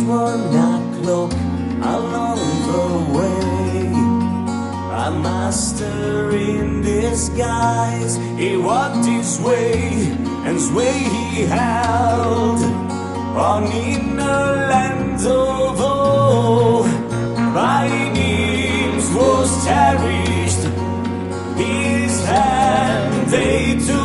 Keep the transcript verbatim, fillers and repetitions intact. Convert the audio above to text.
one o'clock along the way. A master in disguise, he walked his way, and sway he held on in a land of old. By names was cherished, his hand they took.